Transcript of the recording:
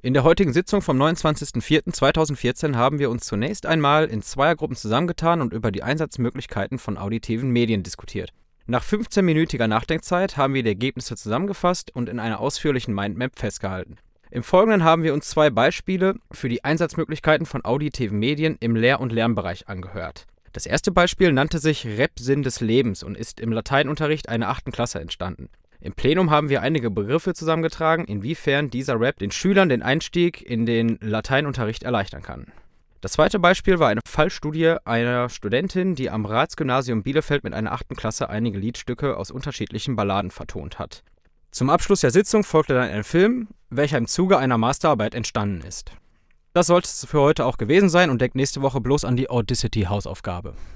In der heutigen Sitzung vom 29.04.2014 haben wir uns zunächst einmal in Zweiergruppen zusammengetan und über die Einsatzmöglichkeiten von auditiven Medien diskutiert. Nach 15-minütiger Nachdenkzeit haben wir die Ergebnisse zusammengefasst und in einer ausführlichen Mindmap festgehalten. Im Folgenden haben wir uns 2 Beispiele für die Einsatzmöglichkeiten von auditiven Medien im Lehr- und Lernbereich angehört. Das erste Beispiel nannte sich Rap-Sinn des Lebens und ist im Lateinunterricht einer 8. Klasse entstanden. Im Plenum haben wir einige Begriffe zusammengetragen, inwiefern dieser Rap den Schülern den Einstieg in den Lateinunterricht erleichtern kann. Das zweite Beispiel war eine Fallstudie einer Studentin, die am Ratsgymnasium Bielefeld mit einer 8. Klasse einige Liedstücke aus unterschiedlichen Balladen vertont hat. Zum Abschluss der Sitzung folgte dann ein Film, welcher im Zuge einer Masterarbeit entstanden ist. Das sollte es für heute auch gewesen sein und denkt nächste Woche bloß an die Audacity-Hausaufgabe.